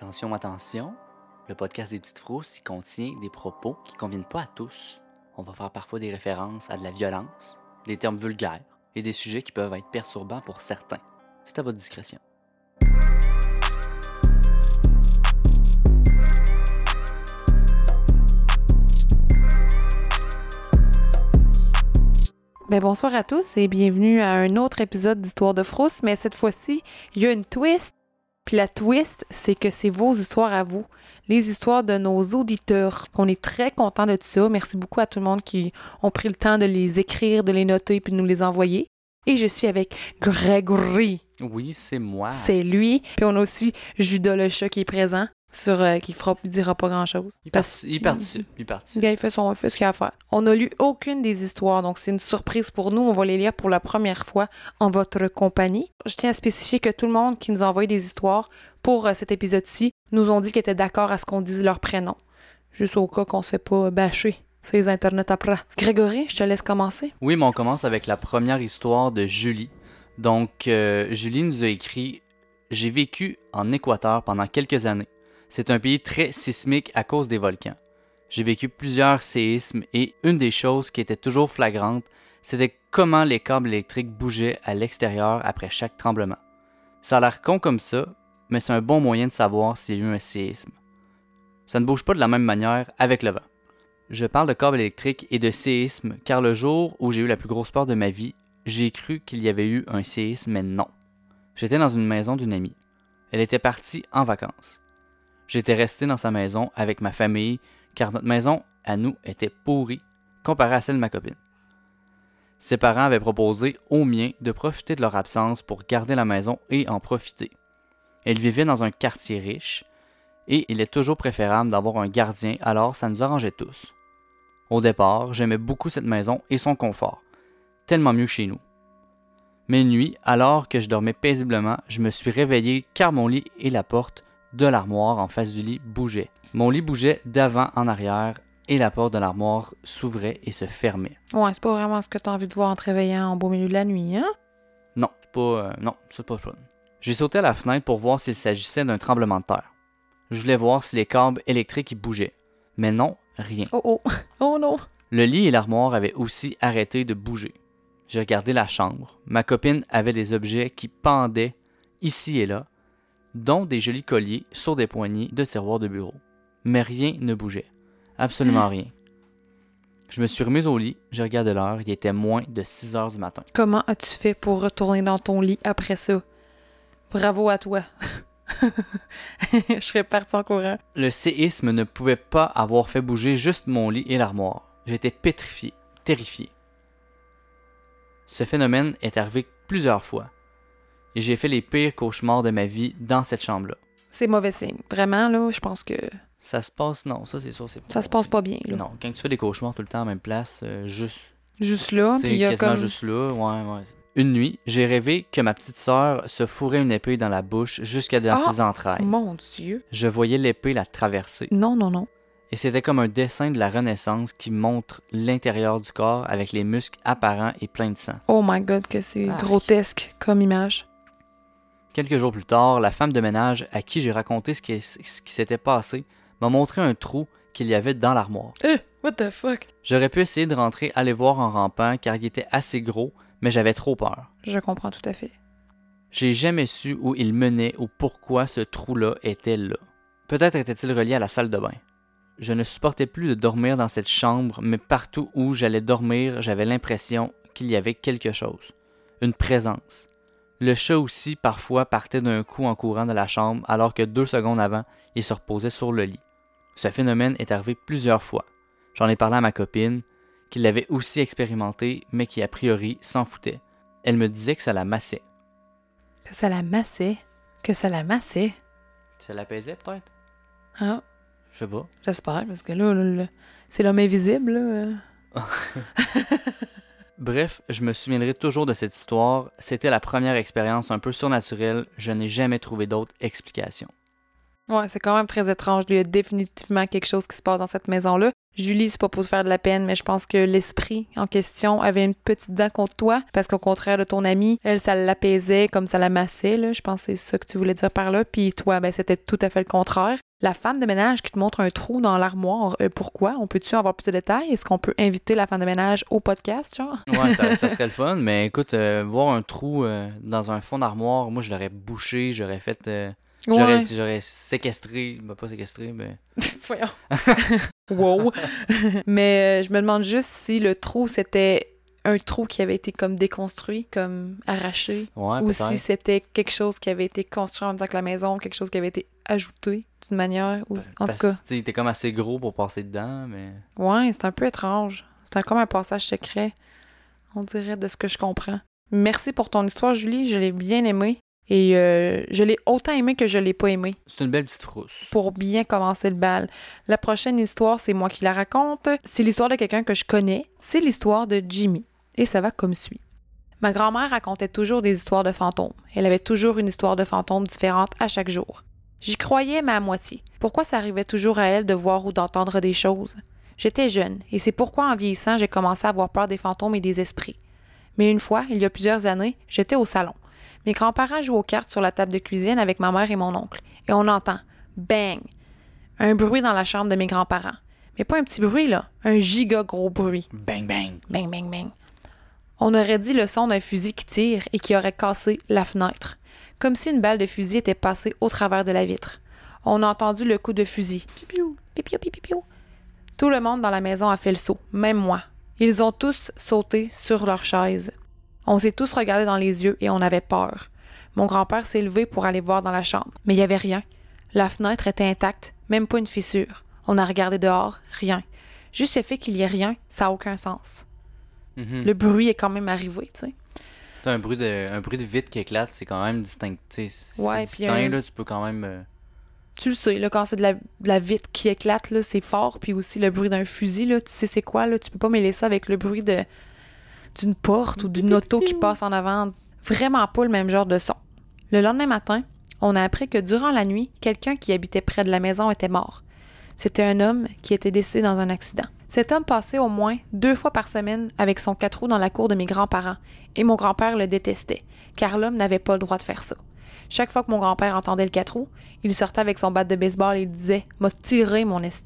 Attention, attention, le podcast des petites frousses, il contient des propos qui ne conviennent pas à tous. On va faire parfois des références à de la violence, des termes vulgaires et des sujets qui peuvent être perturbants pour certains. C'est à votre discrétion. Bonsoir à tous et bienvenue à un autre épisode d'Histoire de Frousse, mais cette fois-ci, il y a une twist. Puis la twist, c'est que c'est vos histoires à vous, les histoires de nos auditeurs. On est très contents de ça. Merci beaucoup à tout le monde qui ont pris le temps de les écrire, de les noter puis de nous les envoyer. Et je suis avec Grégory. Oui, c'est moi. C'est lui. Puis on a aussi Judas le chat qui est présent. Qui dira pas grand-chose. Il participe. Gars, il fait ce qu'il a à faire. On n'a lu aucune des histoires, donc c'est une surprise pour nous. On va les lire pour la première fois en votre compagnie. Je tiens à spécifier que tout le monde qui nous a envoyé des histoires pour cet épisode-ci nous ont dit qu'ils étaient d'accord à ce qu'on dise leur prénom. Juste au cas qu'on ne se fait pas bâcher sur les internets après. Grégory, je te laisse commencer. Oui, mais on commence avec la première histoire de Julie. Donc, Julie nous a écrit « J'ai vécu en Équateur pendant quelques années. C'est un pays très sismique à cause des volcans. J'ai vécu plusieurs séismes et une des choses qui était toujours flagrante, c'était comment les câbles électriques bougeaient à l'extérieur après chaque tremblement. Ça a l'air con comme ça, mais c'est un bon moyen de savoir s'il y a eu un séisme. Ça ne bouge pas de la même manière avec le vent. Je parle de câbles électriques et de séismes car le jour où j'ai eu la plus grosse peur de ma vie, j'ai cru qu'il y avait eu un séisme, mais non. J'étais dans une maison d'une amie. Elle était partie en vacances. J'étais resté dans sa maison avec ma famille car notre maison, à nous, était pourrie comparée à celle de ma copine. Ses parents avaient proposé aux miens de profiter de leur absence pour garder la maison et en profiter. Elle vivait dans un quartier riche et il est toujours préférable d'avoir un gardien, alors ça nous arrangeait tous. Au départ, j'aimais beaucoup cette maison et son confort, tellement mieux chez nous. Mais une nuit, alors que je dormais paisiblement, je me suis réveillé car mon lit et la porte de l'armoire en face du lit bougeaient. Mon lit bougeait d'avant en arrière et la porte de l'armoire s'ouvrait et se fermait. Ouais, c'est pas vraiment ce que t'as envie de voir en te réveillant en beau milieu de la nuit, hein? Non, c'est pas fun. J'ai sauté à la fenêtre pour voir s'il s'agissait d'un tremblement de terre. Je voulais voir si les câbles électriques y bougeaient. Mais non, rien. Oh non! Le lit et l'armoire avaient aussi arrêté de bouger. J'ai regardé la chambre. Ma copine avait des objets qui pendaient ici et là, dont des jolis colliers sur des poignées de serroirs de bureau. Mais rien ne bougeait. Absolument rien. Je me suis remise au lit, j'ai regardé l'heure, il était moins de 6 heures du matin. Comment as-tu fait pour retourner dans ton lit après ça? Bravo à toi. Je serais partie en courant. Le séisme ne pouvait pas avoir fait bouger juste mon lit et l'armoire. J'étais pétrifié, terrifié. Ce phénomène est arrivé plusieurs fois. Et j'ai fait les pires cauchemars de ma vie dans cette chambre-là. C'est mauvais signe. Vraiment, là, je pense que... Ça se passe... Non, ça c'est sûr, c'est pas... Ça se passe pas bien, là. Non, quand tu fais des cauchemars tout le temps à la même place, Juste là, puis il y a quasiment comme... juste là, ouais. Une nuit, j'ai rêvé que ma petite sœur se fourrait une épée dans la bouche jusqu'à dans ses entrailles. Mon Dieu! Je voyais l'épée la traverser. Non. Et c'était comme un dessin de la Renaissance qui montre l'intérieur du corps avec les muscles apparents et pleins de sang. Oh my God, que c'est grotesque comme image. Quelques jours plus tard, la femme de ménage à qui j'ai raconté ce qui s'était passé m'a montré un trou qu'il y avait dans l'armoire. What the fuck? J'aurais pu essayer de rentrer aller voir en rampant car il était assez gros, mais j'avais trop peur. Je comprends tout à fait. J'ai jamais su où il menait ou pourquoi ce trou-là était là. Peut-être était-il relié à la salle de bain. Je ne supportais plus de dormir dans cette chambre, mais partout où j'allais dormir, j'avais l'impression qu'il y avait quelque chose. Une présence. Le chat aussi, parfois, partait d'un coup en courant de la chambre, alors que 2 secondes avant, il se reposait sur le lit. Ce phénomène est arrivé plusieurs fois. J'en ai parlé à ma copine, qui l'avait aussi expérimenté, mais qui a priori s'en foutait. Elle me disait que ça la massait. Que ça la massait? Ça l'apaisait peut-être? Ah, Je sais pas. j'espère, parce que là, c'est l'homme invisible, là. Bref, je me souviendrai toujours de cette histoire. C'était la première expérience un peu surnaturelle. Je n'ai jamais trouvé d'autre explication. Ouais, c'est quand même très étrange. Il y a définitivement quelque chose qui se passe dans cette maison-là. Julie, c'est pas pour se faire de la peine, mais je pense que l'esprit en question avait une petite dent contre toi, parce qu'au contraire de ton amie, elle, ça l'apaisait comme ça la massait, là. Je pense que c'est ça que tu voulais dire par là. Puis toi, ben c'était tout à fait le contraire. La femme de ménage qui te montre un trou dans l'armoire, pourquoi? On peut-tu avoir plus de détails? Est-ce qu'on peut inviter la femme de ménage au podcast, genre? Ouais, ça serait le fun, mais écoute, voir un trou dans un fond d'armoire, moi je l'aurais bouché, j'aurais fait... J'aurais séquestré, ben pas séquestré, mais... Voyons. Wow. Mais je me demande juste si le trou, c'était un trou qui avait été comme déconstruit, comme arraché, Ouais, ou peut-être. si c'était quelque chose qui avait été construit en même temps que la maison, quelque chose qui avait été ajouté d'une manière, ou en tout cas. Tu t'es comme assez gros pour passer dedans, mais... Ouais, c'est un peu étrange. C'est comme un passage secret, on dirait, de ce que je comprends. Merci pour ton histoire, Julie, je l'ai bien aimée. Et je l'ai autant aimé que je l'ai pas aimé. C'est une belle petite frousse. Pour bien commencer le bal. La prochaine histoire, c'est moi qui la raconte. C'est l'histoire de quelqu'un que je connais. C'est l'histoire de Jimmy. Et ça va comme suit. Ma grand-mère racontait toujours des histoires de fantômes. Elle avait toujours une histoire de fantômes différente à chaque jour. J'y croyais, mais à moitié. Pourquoi ça arrivait toujours à elle de voir ou d'entendre des choses? J'étais jeune, et c'est pourquoi en vieillissant, j'ai commencé à avoir peur des fantômes et des esprits. Mais une fois, il y a plusieurs années, j'étais au salon. Mes grands-parents jouent aux cartes sur la table de cuisine avec ma mère et mon oncle. Et on entend « bang », un bruit dans la chambre de mes grands-parents. Mais pas un petit bruit, là, un giga gros bruit. Bang, bang. Bang, bang, bang. On aurait dit le son d'un fusil qui tire et qui aurait cassé la fenêtre. Comme si une balle de fusil était passée au travers de la vitre. On a entendu le coup de fusil. Pipiou, pipiou, pipiou. Tout le monde dans la maison a fait le saut, même moi. Ils ont tous sauté sur leur chaise. On s'est tous regardés dans les yeux et on avait peur. Mon grand-père s'est levé pour aller voir dans la chambre, mais il n'y avait rien. La fenêtre était intacte, même pas une fissure. On a regardé dehors, rien. Juste le fait qu'il y ait rien, ça n'a aucun sens. Mm-hmm. Le bruit est quand même arrivé, tu sais. Un bruit de vitre qui éclate, c'est quand même distinct. C'est Ouais, distinct, là, tu peux quand même... Tu le sais, là, quand c'est de la vitre qui éclate, là, c'est fort. Puis aussi le bruit d'un fusil, là, tu sais c'est quoi, là. Tu peux pas mêler ça avec le bruit d'une porte ou d'une auto qui passe en avant. Vraiment pas le même genre de son. Le lendemain matin, on a appris que durant la nuit, quelqu'un qui habitait près de la maison était mort. C'était un homme qui était décédé dans un accident. Cet homme passait au moins 2 fois par semaine avec son 4 roues dans la cour de mes grands-parents, et mon grand-père le détestait, car l'homme n'avait pas le droit de faire ça. Chaque fois que mon grand-père entendait le 4 roues, il sortait avec son bat de baseball et il disait « M'a tiré, mon esti ».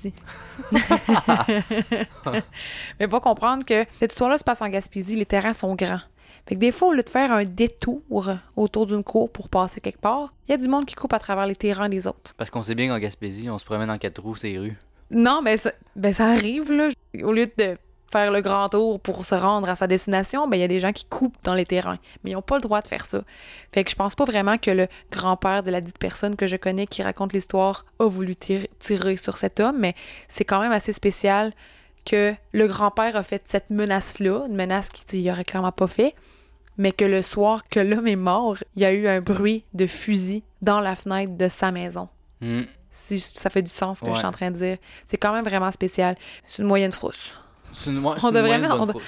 Mais faut comprendre que cette histoire-là se passe en Gaspésie, les terrains sont grands. Fait que des fois, au lieu de faire un détour autour d'une cour pour passer quelque part, il y a du monde qui coupe à travers les terrains des autres. Parce qu'on sait bien qu'en Gaspésie, on se promène en 4 roues, ces rues. Non, ça arrive, là. Au lieu de faire le grand tour pour se rendre à sa destination, il y a des gens qui coupent dans les terrains. Mais ils n'ont pas le droit de faire ça. Fait que je pense pas vraiment que le grand-père de la dite personne que je connais qui raconte l'histoire a voulu tirer sur cet homme, mais c'est quand même assez spécial que le grand-père a fait cette menace-là, une menace qu'il aurait clairement pas fait, mais que le soir que l'homme est mort, il y a eu un bruit de fusil dans la fenêtre de sa maison. Mm. Si ça fait du sens ce que je suis en train de dire. C'est quand même vraiment spécial. C'est une moyenne frousse. On devrait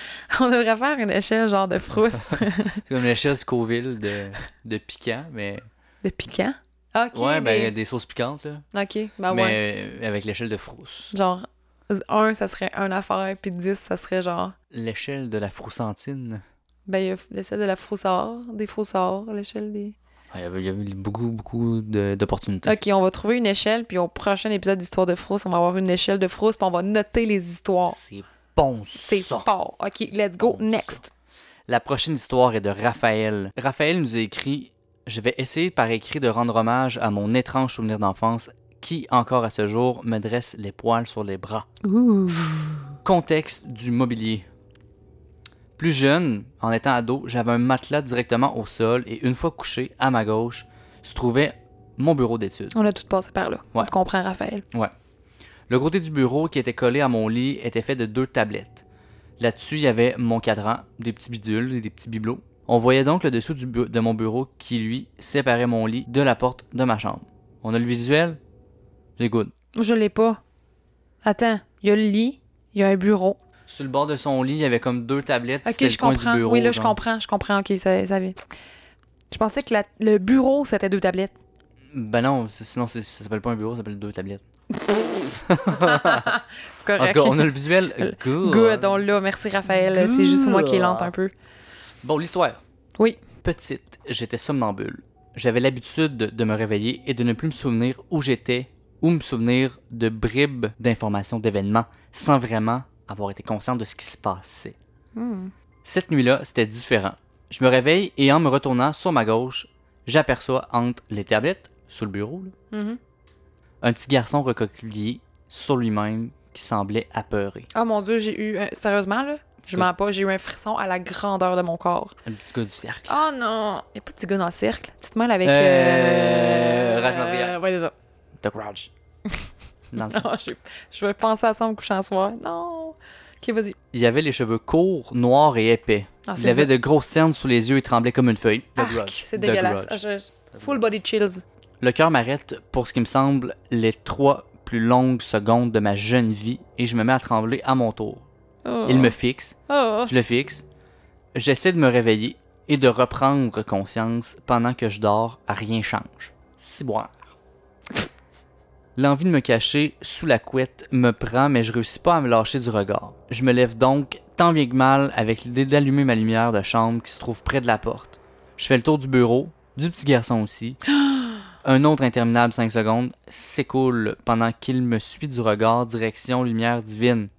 faire une échelle genre de frousse. C'est comme l'échelle Scoville de piquant, mais... De piquant? Ok. Ouais, des sauces piquantes, là. Ok, ouais. Mais avec l'échelle de frousse. Genre, 1, ça serait une affaire, puis 10, ça serait genre... L'échelle de la froussantine. Il y a l'échelle de la froussard, des froussards, l'échelle des... Il y avait beaucoup d'opportunités. Ok, on va trouver une échelle, puis au prochain épisode d'Histoire de frousse, on va avoir une échelle de frousse, puis on va noter les histoires. C'est bon, ça! C'est fort. Ok, let's go, bon, next! Ça. La prochaine histoire est de Raphaël. Raphaël nous a écrit « Je vais essayer par écrit de rendre hommage à mon étrange souvenir d'enfance qui, encore à ce jour, me dresse les poils sur les bras. » Ouh. Contexte du mobilier. Plus jeune, en étant ado, j'avais un matelas directement au sol et une fois couché, à ma gauche, se trouvait mon bureau d'études. On a tout passé par là. Ouais. On comprend, Raphaël. Ouais. Le côté du bureau qui était collé à mon lit était fait de 2 tablettes. Là-dessus, il y avait mon cadran, des petits bidules et des petits bibelots. On voyait donc le dessous de mon bureau qui, lui, séparait mon lit de la porte de ma chambre. On a le visuel? C'est good. Je l'ai pas. Attends, il y a le lit, il y a un bureau. Sur le bord de son lit, il y avait comme 2 tablettes. Ok, c'était je le coin comprends. du bureau. Oui, là, genre. je comprends. Ok, ça. Je pensais que le bureau, c'était 2 tablettes. Ben non, sinon ça s'appelle pas un bureau, ça s'appelle 2 tablettes. C'est En correct. tout cas, on a le visuel good. Good, on l'a. Merci, Raphaël. C'est juste moi qui est lente un peu. Bon, l'histoire. Oui. Petite, j'étais somnambule. J'avais l'habitude de me réveiller et de ne plus me souvenir où j'étais ou me souvenir de bribes d'informations, d'événements, sans vraiment avoir été conscient de ce qui se passait. Cette nuit-là, c'était différent. Je me réveille et en me retournant sur ma gauche, j'aperçois entre les tablettes, sous le bureau, là, un petit garçon recroquevillé sur lui-même qui semblait apeuré. Oh mon Dieu, j'ai eu... sérieusement, là, je mens pas, j'ai eu un frisson à la grandeur de mon corps. Un petit gars du cercle. Oh non! Il n'y a pas de petit gars dans le cercle. Tu te mêles avec... Raj Madrigal. Ouais, c'est ça. The Grudge. Dans le Non, je vais penser à ça en me couchant ce soir. Non! Ok, vas-y. Il avait les cheveux courts, noirs et épais. Ah, Il avait de grosses cernes sous les yeux et tremblait comme une feuille. The Arc, Grudge. c'est The dégueulasse. Grudge. Full body chills. Le cœur m'arrête pour ce qui me semble les 3 plus longues secondes de ma jeune vie et je me mets à trembler à mon tour. Oh. Il me fixe, Oh. je le fixe. J'essaie de me réveiller et de reprendre conscience pendant que je dors, à rien change. Ciboire. L'envie de me cacher sous la couette me prend, mais je réussis pas à me lâcher du regard. Je me lève donc, tant bien que mal, avec l'idée d'allumer ma lumière de chambre qui se trouve près de la porte. Je fais le tour du bureau, du petit garçon aussi. Un autre interminable 5 secondes s'écoule pendant qu'il me suit du regard, direction lumière divine.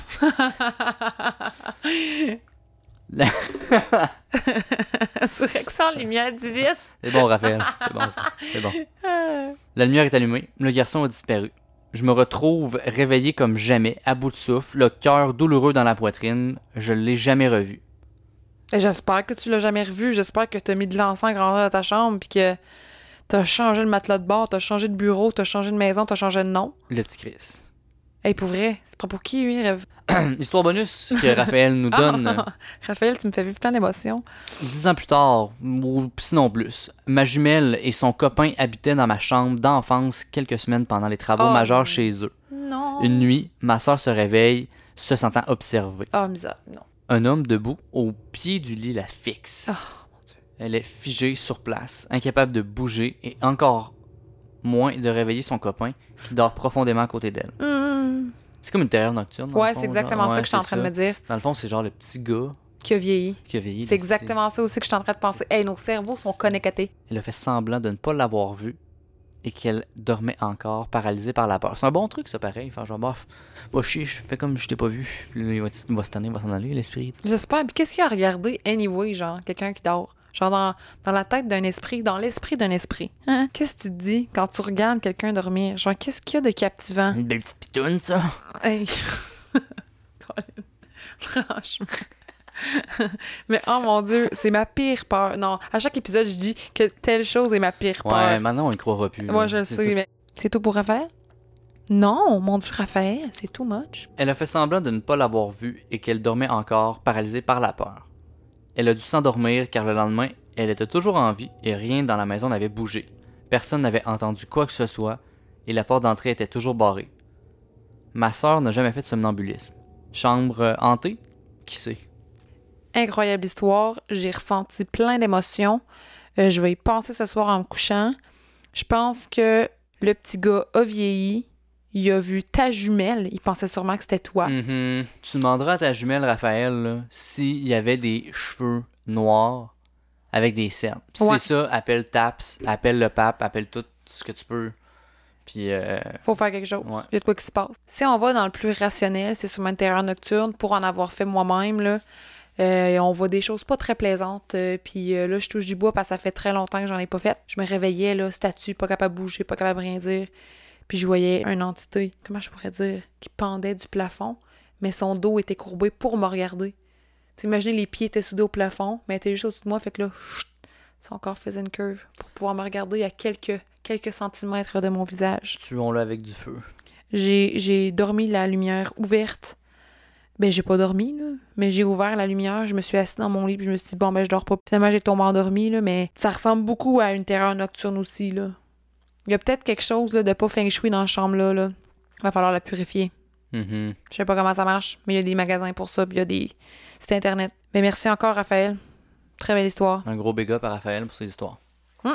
Direction lumière divine. C'est bon, Raphaël. C'est bon, ça. C'est bon. La lumière est allumée. Le garçon a disparu. Je me retrouve réveillé comme jamais, à bout de souffle, le cœur douloureux dans la poitrine. Je ne l'ai jamais revu. Et j'espère que tu l'as jamais revu. J'espère que t'as mis de l'encens grandeur dans ta chambre puis que t'as changé le matelas de bord, t'as changé de bureau, t'as changé de maison, t'as changé de nom. Le petit Chris. Hey, pour vrai, c'est pas pour qui, lui, rêve? Histoire bonus que Raphaël nous donne. Raphaël, tu me fais vivre plein d'émotions. 10 ans plus tard, ou sinon plus, ma jumelle et son copain habitaient dans ma chambre d'enfance quelques semaines pendant les travaux Oh. majeurs chez eux. Non. Une nuit, ma soeur se réveille, se sentant observée. Oh, misère, non. Un homme debout au pied du lit la fixe. Oh, mon Dieu. Elle est figée sur place, incapable de bouger et encore moins de réveiller son copain qui dort profondément à côté d'elle. C'est comme une terreur nocturne. dans le Ouais, fond, c'est exactement genre. ça Ouais, que je suis en c'est train de me ça. dire. Dans le fond, c'est genre le petit gars Qui a vieilli. qui a vieilli. C'est exactement ça aussi que je suis en train de penser. Hey, nos cerveaux sont connectés. Elle a fait semblant de ne pas l'avoir vu et qu'elle dormait encore, paralysée par la peur. C'est un bon truc, ça, pareil. Faire genre, bof, pas chier, je fais comme je t'ai pas vu. Puis là, il va se tanner, il va s'en aller, l'esprit. J'espère. Puis qu'est-ce qu'il y a à regarder, anyway, genre, quelqu'un qui dort? Genre dans la tête d'un esprit, dans l'esprit d'un esprit. Hein? Qu'est-ce que tu te dis quand tu regardes quelqu'un dormir? Genre, qu'est-ce qu'il y a de captivant? Une belle petite pitoune, ça. Hey. Colin. Franchement. Mais oh mon Dieu, c'est ma pire peur. Non, à chaque épisode, je dis que telle chose est ma pire peur. Ouais, maintenant, on y croira plus. Moi, là. je le C'est sais, tout. mais c'est tout pour Raphaël? Non, mon Dieu, Raphaël, c'est too much. Elle a fait semblant de ne pas l'avoir vu et qu'elle dormait encore, paralysée par la peur. Elle a dû s'endormir car le lendemain, elle était toujours en vie et rien dans la maison n'avait bougé. Personne n'avait entendu quoi que ce soit et la porte d'entrée était toujours barrée. Ma sœur n'a jamais fait de somnambulisme. Chambre hantée? Qui sait? Incroyable histoire. J'ai ressenti plein d'émotions. Je vais y penser ce soir en me couchant. Je pense que le petit gars a vieilli. Il a vu ta jumelle. Il pensait sûrement que c'était toi. Mhm. Tu demanderas à ta jumelle, Raphaël, là, s'il y avait des cheveux noirs avec des cernes. Puis Ouais. c'est ça, appelle Taps, appelle le pape, appelle tout ce que tu peux. Puis, Faut faire quelque chose. Ouais. Il y a de quoi qui se passe. Si on va dans le plus rationnel, c'est sûrement une terreur nocturne. Pour en avoir fait moi-même, là, on voit des choses pas très plaisantes. Puis là, je touche du bois parce que ça fait très longtemps que j'en ai pas fait. Je me réveillais, là, statue, pas capable de bouger, pas capable de rien dire. Puis je voyais une entité, comment je pourrais dire, qui pendait du plafond, mais son dos était courbé pour me regarder. T'imagines, les pieds étaient soudés au plafond, mais elle était juste au-dessus de moi, fait que là, chut, son corps faisait une curve pour pouvoir me regarder à quelques centimètres de mon visage. tuons-le avec du feu. J'ai dormi la lumière ouverte. Ben, j'ai pas dormi, là, mais j'ai ouvert la lumière, je me suis assise dans mon lit, puis je me suis dit, bon, ben, je dors pas. Finalement, j'ai tombé endormi, là, mais ça ressemble beaucoup à une terreur nocturne aussi, là. Il y a peut-être quelque chose là, de pas feng shui dans la chambre-là. Là. Va falloir la purifier. Mhm. Je sais pas comment ça marche, mais il y a des magasins pour ça, puis il y a des sites internet. Mais merci encore, Raphaël. Très belle histoire. Un gros big up à Raphaël pour ses histoires.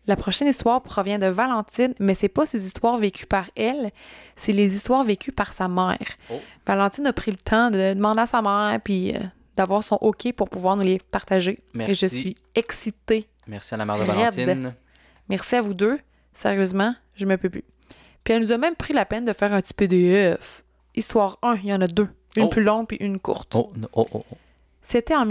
La prochaine histoire provient de Valentine, mais c'est pas ses histoires vécues par elle, c'est les histoires vécues par sa mère. Oh. Valentine a pris le temps de demander à sa mère, puis d'avoir son OK pour pouvoir nous les partager. Merci. Et je suis excitée. Merci à la mère de Raide. Valentine. Merci à vous deux. Sérieusement, je me peux plus. Puis elle nous a même pris la peine de faire un petit PDF. Histoire 1, il y en a 2. Une plus longue puis une courte. Oh. C'était en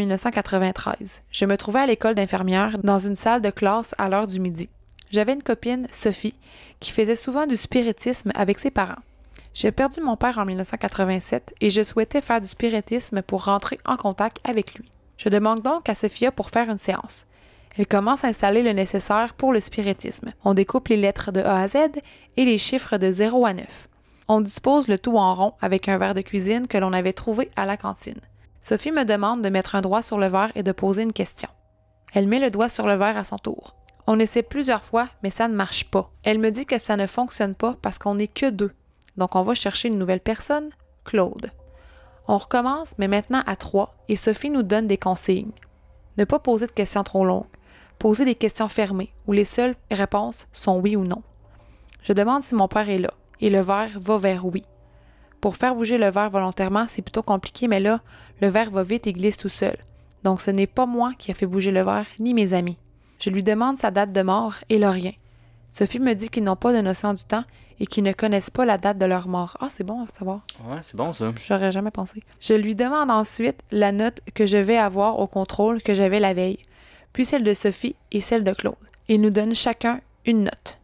1993. Je me trouvais à l'école d'infirmière dans une salle de classe à l'heure du midi. J'avais une copine, Sophie, qui faisait souvent du spiritisme avec ses parents. J'ai perdu mon père en 1987 et je souhaitais faire du spiritisme pour rentrer en contact avec lui. Je demande donc à Sophia pour faire une séance. Elle commence à installer le nécessaire pour le spiritisme. On découpe les lettres de A à Z et les chiffres de 0 à 9. On dispose le tout en rond avec un verre de cuisine que l'on avait trouvé à la cantine. Sophie me demande de mettre un doigt sur le verre et de poser une question. Elle met le doigt sur le verre à son tour. On essaie plusieurs fois, mais ça ne marche pas. Elle me dit que ça ne fonctionne pas parce qu'on n'est que 2. Donc on va chercher une nouvelle personne, Claude. On recommence, mais maintenant à 3, et Sophie nous donne des consignes. Ne pas poser de questions trop longues. Poser des questions fermées, où les seules réponses sont oui ou non. Je demande si mon père est là, et le verre va vers oui. Pour faire bouger le verre volontairement, c'est plutôt compliqué, mais là, le verre va vite et glisse tout seul. Donc ce n'est pas moi qui a fait bouger le verre, ni mes amis. Je lui demande sa date de mort et leur rien. Sophie me dit qu'ils n'ont pas de notion du temps et qu'ils ne connaissent pas la date de leur mort. Ah, c'est bon à savoir. Ouais, c'est bon ça. J'aurais jamais pensé. Je lui demande ensuite la note que je vais avoir au contrôle que j'avais la veille, puis celle de Sophie et celle de Claude. Ils nous donnent chacun une note.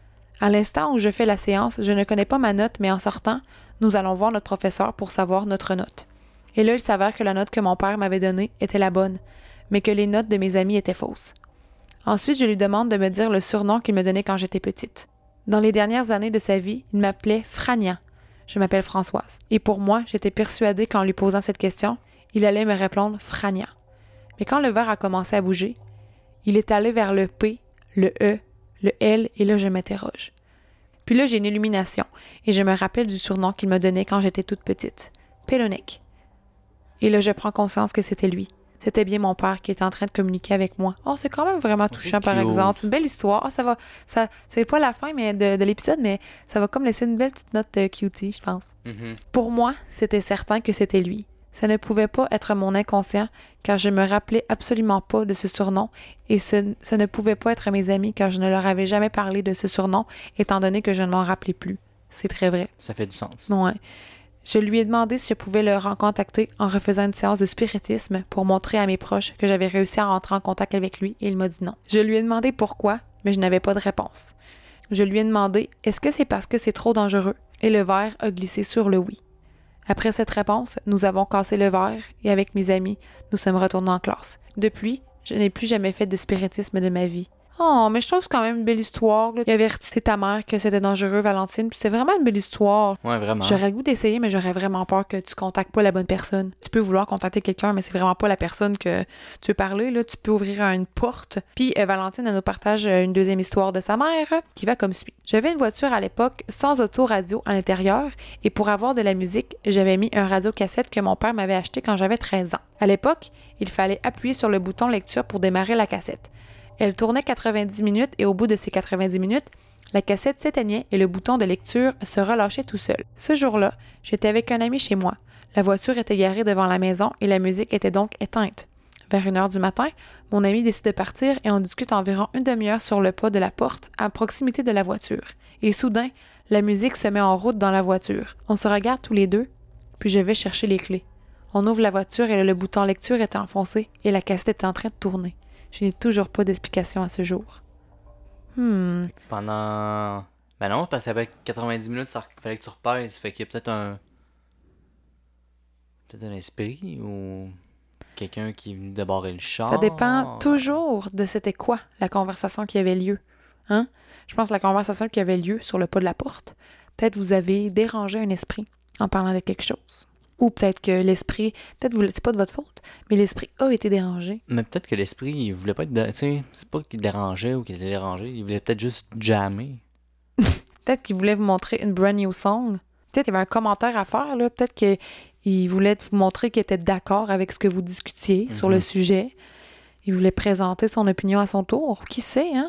À l'instant où je fais la séance, je ne connais pas ma note, mais en sortant, nous allons voir notre professeur pour savoir notre note. Et là, il s'avère que la note que mon père m'avait donnée était la bonne, mais que les notes de mes amis étaient fausses. Ensuite, je lui demande de me dire le surnom qu'il me donnait quand j'étais petite. Dans les dernières années de sa vie, il m'appelait Frania. Je m'appelle Françoise. Et pour moi, j'étais persuadée qu'en lui posant cette question, il allait me répondre Frania. Mais quand le verre a commencé à bouger, il est allé vers le P, le E, le L, et là, je m'interroge. Puis là, j'ai une illumination, et je me rappelle du surnom qu'il me donnait quand j'étais toute petite. Pélonique. Et là, je prends conscience que c'était lui. C'était bien mon père qui était en train de communiquer avec moi. Oh, c'est quand même vraiment touchant, par exemple. C'est une belle histoire. Oh, c'est pas la fin mais de l'épisode, mais ça va comme laisser une belle petite note cutie, je pense. Mm-hmm. Pour moi, c'était certain que c'était lui. Ça ne pouvait pas être mon inconscient, car je me rappelais absolument pas de ce surnom, et ça ne pouvait pas être mes amis, car je ne leur avais jamais parlé de ce surnom, étant donné que je ne m'en rappelais plus. C'est très vrai. Ça fait du sens. Ouais. Je lui ai demandé si je pouvais le recontacter en refaisant une séance de spiritisme pour montrer à mes proches que j'avais réussi à rentrer en contact avec lui, et il m'a dit non. Je lui ai demandé pourquoi, mais je n'avais pas de réponse. Je lui ai demandé « Est-ce que c'est parce que c'est trop dangereux? » Et le verre a glissé sur le oui. Après cette réponse, nous avons cassé le verre et avec mes amis, nous sommes retournés en classe. Depuis, je n'ai plus jamais fait de spiritisme de ma vie. Oh, mais je trouve que c'est quand même une belle histoire. Là. Il avait averti ta mère que c'était dangereux, Valentine, puis c'est vraiment une belle histoire. Ouais, vraiment. J'aurais le goût d'essayer, mais j'aurais vraiment peur que tu contactes pas la bonne personne. Tu peux vouloir contacter quelqu'un, mais c'est vraiment pas la personne que tu veux parler. Là. Tu peux ouvrir une porte. Puis Valentine, elle nous partage une deuxième histoire de sa mère qui va comme suit. J'avais une voiture à l'époque sans autoradio à l'intérieur et pour avoir de la musique, j'avais mis un radiocassette que mon père m'avait acheté quand j'avais 13 ans. À l'époque, il fallait appuyer sur le bouton lecture pour démarrer la cassette. Elle tournait 90 minutes et au bout de ces 90 minutes, la cassette s'éteignait et le bouton de lecture se relâchait tout seul. Ce jour-là, j'étais avec un ami chez moi. La voiture était garée devant la maison et la musique était donc éteinte. Vers 1h du matin, mon ami décide de partir et on discute environ une demi-heure sur le pas de la porte à proximité de la voiture. Et soudain, la musique se met en route dans la voiture. On se regarde tous les deux, puis je vais chercher les clés. On ouvre la voiture et le bouton lecture était enfoncé et la cassette était en train de tourner. Je n'ai toujours pas d'explication à ce jour. Pendant... Ben non, parce qu'avec 90 minutes, ça fallait que tu repasses. Fait qu'il y a peut-être un esprit ou quelqu'un qui est venu débarrer le char. Ça dépend toujours de c'était quoi la conversation qui avait lieu. Hein? Je pense que la conversation qui avait lieu sur le pas de la porte, peut-être vous avez dérangé un esprit en parlant de quelque chose. Ou peut-être que l'esprit, c'est pas de votre faute, mais l'esprit a été dérangé. Mais peut-être que l'esprit, il voulait pas être... Tu sais, c'est pas qu'il dérangeait ou qu'il était dérangé, il voulait peut-être juste jammer. Peut-être qu'il voulait vous montrer une brand new song. Peut-être qu'il y avait un commentaire à faire, là. Peut-être qu'il voulait vous montrer qu'il était d'accord avec ce que vous discutiez sur le sujet. Il voulait présenter son opinion à son tour. Qui sait, hein?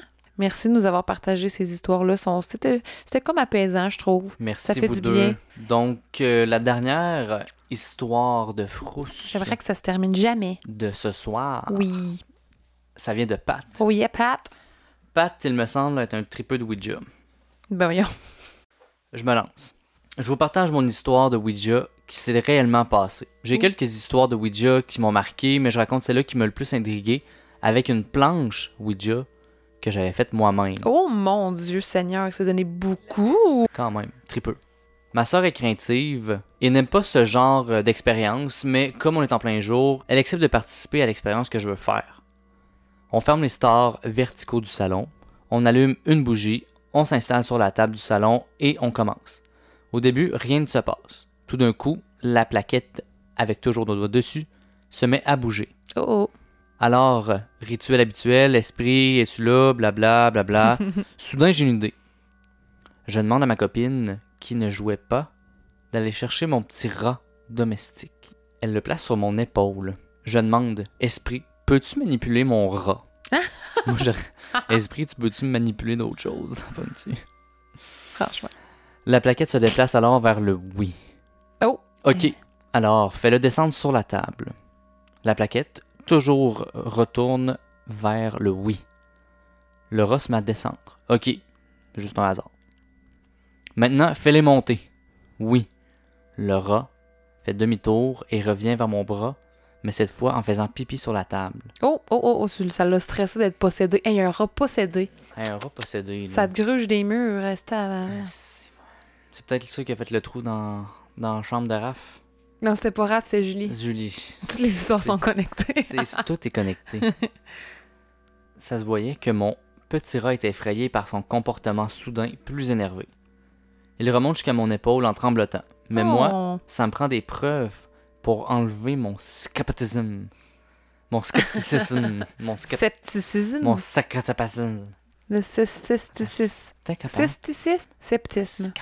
Merci de nous avoir partagé ces histoires-là. C'était comme apaisant, je trouve. Merci Ça fait vous du deux. bien. Donc, la dernière histoire de frousse J'aimerais que ça se termine jamais. de ce soir, Oui. ça vient de Pat. Oh yeah, Pat. Pat, il me semble, être un tripeux de Ouija. Ben voyons. Je me lance. Je vous partage mon histoire de Ouija qui s'est réellement passée. J'ai quelques histoires de Ouija qui m'ont marqué, mais je raconte celle-là qui m'a le plus intrigué avec une planche Ouija que j'avais faite moi-même. Oh mon Dieu Seigneur, ça donné beaucoup. Quand même, tripeux. Ma sœur est craintive et n'aime pas ce genre d'expérience, mais comme on est en plein jour, elle accepte de participer à l'expérience que je veux faire. On ferme les stores verticaux du salon, on allume une bougie, on s'installe sur la table du salon et on commence. Au début, rien ne se passe. Tout d'un coup, la plaquette, avec toujours nos doigts dessus, se met à bouger. Oh. Alors, rituel habituel, esprit, es-tu là, blabla, blabla. Soudain, j'ai une idée. Je demande à ma copine, qui ne jouait pas, d'aller chercher mon petit rat domestique. Elle le place sur mon épaule. Je demande, esprit, peux-tu manipuler mon rat? Moi, esprit, peux-tu manipuler d'autres choses? Franchement. La plaquette se déplace alors vers le oui. Oh. Ok, alors fais-le descendre sur la table. La plaquette, toujours retourne vers le oui. Le rat se met à descendre. Ok, juste un hasard. Maintenant, fais-les monter. Oui. Le rat fait demi-tour et revient vers mon bras, mais cette fois en faisant pipi sur la table. Ça l'a stressé d'être possédé. Hey, il y a un rat possédé. Hey, un rat possédé. Là. Ça te gruge des murs, reste à... C'est peut-être ça qui a fait le trou dans la chambre de Raph. Non, c'était pas Raph, c'est Julie. Julie. Toutes les histoires sont connectées. Tout est connecté. Ça se voyait que mon petit rat était effrayé par son comportement soudain plus énervé. Il remonte jusqu'à mon épaule en tremblotant. Mais moi, ça me prend des preuves pour enlever mon scepticisme. Mon scepticisme. Scepticisme? Mon sacratapacisme. Le cesticisme. Scepticisme.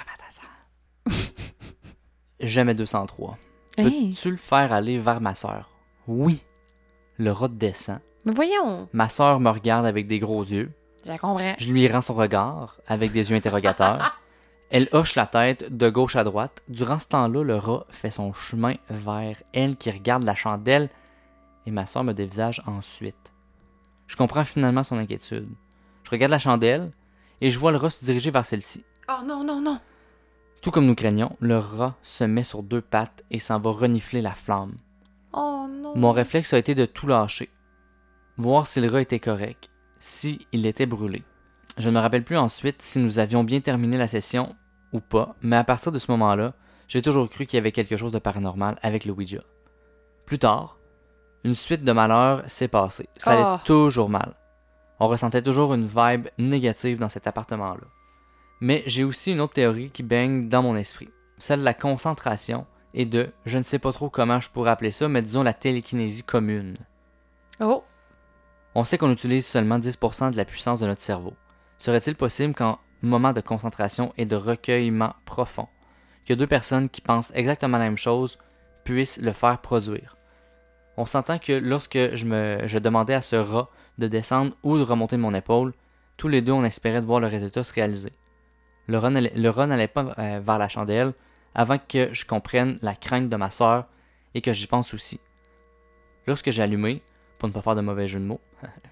Jamais 203. Hey. Peux-tu le faire aller vers ma sœur? Oui. Le rat descend. Mais voyons. Ma sœur me regarde avec des gros yeux. Je comprends. Je lui rends son regard avec des yeux interrogateurs. Elle hoche la tête de gauche à droite. Durant ce temps-là, le rat fait son chemin vers elle qui regarde la chandelle et ma sœur me dévisage ensuite. Je comprends finalement son inquiétude. Je regarde la chandelle et je vois le rat se diriger vers celle-ci. Oh non, non, non. Tout comme nous craignions, le rat se met sur deux pattes et s'en va renifler la flamme. Oh non. Mon réflexe a été de tout lâcher. Voir si le rat était correct, si il était brûlé. Je ne me rappelle plus ensuite si nous avions bien terminé la session ou pas, mais à partir de ce moment-là, j'ai toujours cru qu'il y avait quelque chose de paranormal avec le Ouija. Plus tard, une suite de malheurs s'est passée. Ça allait toujours mal. On ressentait toujours une vibe négative dans cet appartement-là. Mais j'ai aussi une autre théorie qui baigne dans mon esprit, celle de la concentration et de, je ne sais pas trop comment je pourrais appeler ça, mais disons la télékinésie commune. Oh! On sait qu'on utilise seulement 10% de la puissance de notre cerveau. Serait-il possible qu'en moment de concentration et de recueillement profond, que deux personnes qui pensent exactement la même chose puissent le faire produire? On s'entend que lorsque je demandais à ce rat de descendre ou de remonter mon épaule, tous les deux on espérait de voir le résultat se réaliser. Le rat n'allait pas vers la chandelle avant que je comprenne la crainte de ma sœur et que j'y pense aussi. Lorsque j'ai allumé, pour ne pas faire de mauvais jeu de mots,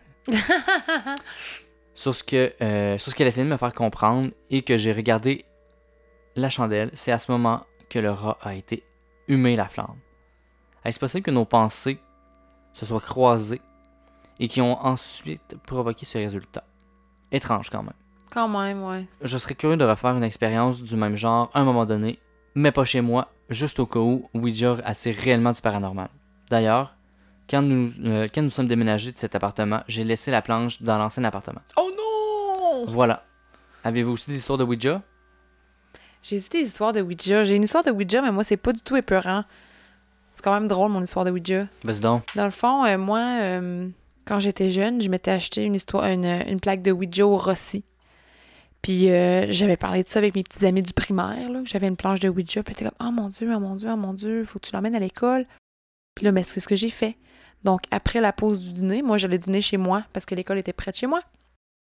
sur ce qu'elle essayait de me faire comprendre et que j'ai regardé la chandelle, c'est à ce moment que le rat a été humé la flamme. Est-ce possible que nos pensées se soient croisées et qui ont ensuite provoqué ce résultat? Étrange quand même. Quand même, ouais. Je serais curieux de refaire une expérience du même genre à un moment donné, mais pas chez moi, juste au cas où Ouija attire réellement du paranormal. D'ailleurs, quand nous sommes déménagés de cet appartement, j'ai laissé la planche dans l'ancien appartement. Oh non! Voilà. Avez-vous aussi des histoires de Ouija? J'ai aussi des histoires de Ouija. J'ai une histoire de Ouija, mais moi, c'est pas du tout épeurant. C'est quand même drôle, mon histoire de Ouija. Vas-y donc. Dans le fond, moi, quand j'étais jeune, je m'étais acheté une plaque de Ouija au Rossi. Puis j'avais parlé de ça avec mes petits amis du primaire, là. J'avais une planche de Ouija, puis j'étais comme « Oh mon Dieu, oh mon Dieu, oh mon Dieu, faut que tu l'emmènes à l'école. » Puis là, c'est ce que j'ai fait. Donc, après la pause du dîner, moi, j'allais dîner chez moi, parce que l'école était près de chez moi.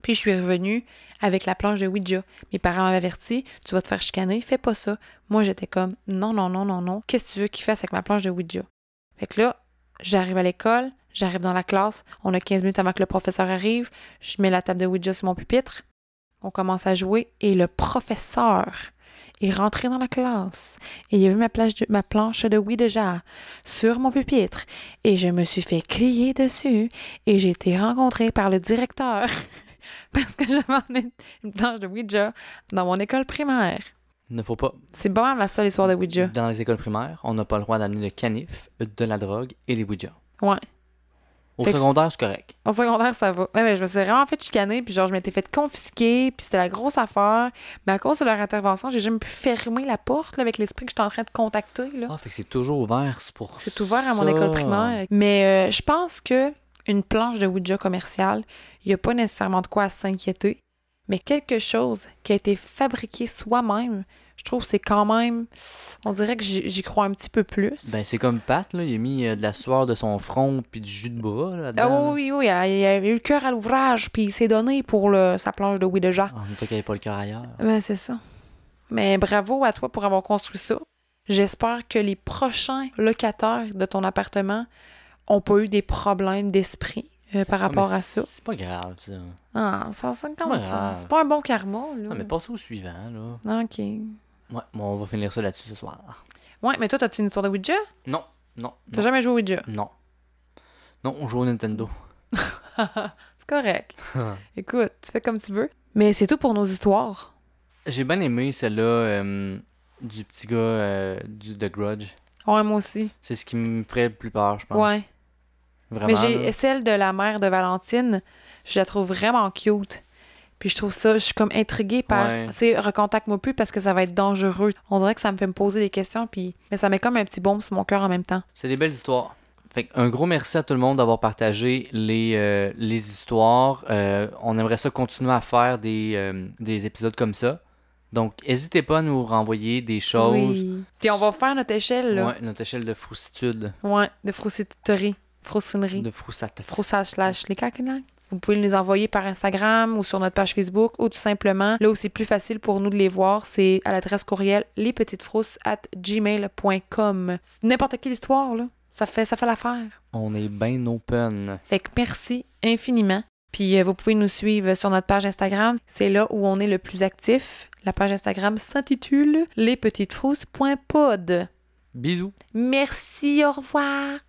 Puis je suis revenue avec la planche de Ouija. Mes parents m'avaient averti, tu vas te faire chicaner, fais pas ça. Moi, j'étais comme, non. Qu'est-ce que tu veux qu'il fasse avec ma planche de Ouija? Fait que là, j'arrive à l'école, j'arrive dans la classe, on a 15 minutes avant que le professeur arrive, je mets la table de Ouija sur mon pupitre, on commence à jouer et le professeur est rentré dans la classe et il a vu ma planche de Ouija sur mon pupitre et je me suis fait crier dessus et j'ai été rencontrée par le directeur parce que j'avais emmené une planche de Ouija dans mon école primaire. Ne faut pas. C'est pas mal ma seule histoire de Ouija. Dans les écoles primaires, on n'a pas le droit d'amener le canif, de la drogue et les Ouija. Ouais. Au secondaire, c'est correct. Au secondaire, ça va. Ouais, je me suis vraiment fait chicaner, puis genre, je m'étais fait confisquer, puis c'était la grosse affaire. Mais à cause de leur intervention, j'ai jamais pu fermer la porte là, avec l'esprit que j'étais en train de contacter. Là. Ah, fait que c'est toujours ouvert, c'est pour C'est ouvert à mon école primaire. Mais je pense que une planche de Ouija commerciale, il n'y a pas nécessairement de quoi à s'inquiéter. Mais quelque chose qui a été fabriqué soi-même, je trouve que c'est quand même... On dirait que j'y crois un petit peu plus. Ben, c'est comme Pat, là. Il a mis de la sueur de son front puis du jus de bras là-dedans. Ah oui, il a eu le cœur à l'ouvrage, puis il s'est donné pour sa planche de Ouija. En même temps qu'il n'y avait pas le cœur ailleurs. Ben, c'est ça. Mais bravo à toi pour avoir construit ça. J'espère que les prochains locataires de ton appartement n'ont pas eu des problèmes d'esprit par rapport à ça. C'est pas grave, ça. Ah, ça quand même. grave. C'est pas un bon karma, là. Non, mais passez au suivant, là. OK. Ouais, bon, on va finir ça là-dessus ce soir. Ouais, mais toi, t'as-tu une histoire de Ouija? Non. T'as jamais joué au Ouija? Non, on joue au Nintendo. C'est correct. Écoute, tu fais comme tu veux. Mais c'est tout pour nos histoires. J'ai bien aimé celle-là du petit gars du The Grudge. Ouais, moi aussi. C'est ce qui me ferait le plus peur, je pense. Ouais. Vraiment. Mais j'ai celle de la mère de Valentine, je la trouve vraiment cute. Puis je suis comme intriguée par, Ouais. tu sais, recontacte-moi plus parce que ça va être dangereux. On dirait que ça me fait me poser des questions, mais ça met comme un petit baume sur mon cœur en même temps. C'est des belles histoires. Fait un gros merci à tout le monde d'avoir partagé les histoires. On aimerait ça continuer à faire des épisodes comme ça. Donc, n'hésitez pas à nous renvoyer des choses. Oui. Puis on va faire notre échelle, là. Ouais, notre échelle de froussitude. Ouais, de froussiterie, froussinerie. De froussate. Froussage / les caquinacs. Vous pouvez les envoyer par Instagram ou sur notre page Facebook ou tout simplement, là où c'est plus facile pour nous de les voir, c'est à l'adresse courriel lespetitesfrousses@gmail.com. C'est n'importe quelle histoire, là. Ça fait l'affaire. On est bien open. Fait que merci infiniment. Puis vous pouvez nous suivre sur notre page Instagram. C'est là où on est le plus actif. La page Instagram s'intitule lespetitesfrousses.pod. Bisous. Merci, au revoir.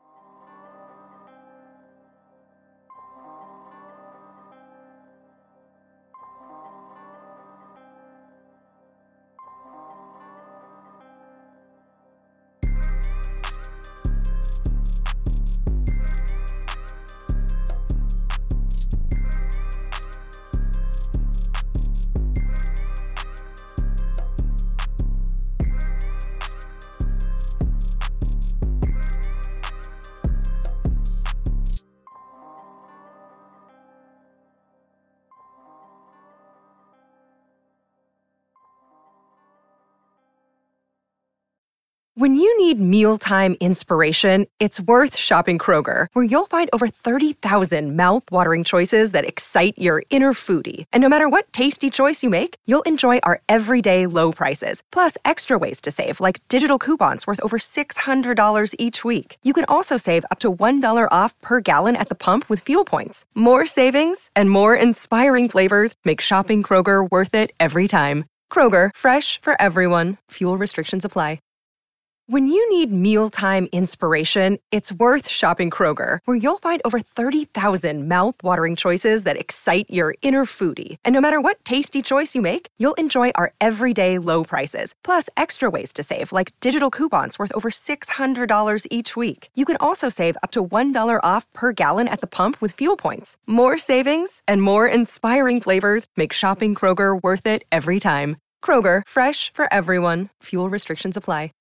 When you need mealtime inspiration, it's worth shopping Kroger, where you'll find over 30,000 mouth-watering choices that excite your inner foodie. And no matter what tasty choice you make, you'll enjoy our everyday low prices, plus extra ways to save, like digital coupons worth over $600 each week. You can also save up to $1 off per gallon at the pump with fuel points. More savings and more inspiring flavors make shopping Kroger worth it every time. Kroger, fresh for everyone. Fuel restrictions apply. When you need mealtime inspiration, it's worth shopping Kroger, where you'll find over 30,000 mouth-watering choices that excite your inner foodie. And no matter what tasty choice you make, you'll enjoy our everyday low prices, plus extra ways to save, like digital coupons worth over $600 each week. You can also save up to $1 off per gallon at the pump with fuel points. More savings and more inspiring flavors make shopping Kroger worth it every time. Kroger, fresh for everyone. Fuel restrictions apply.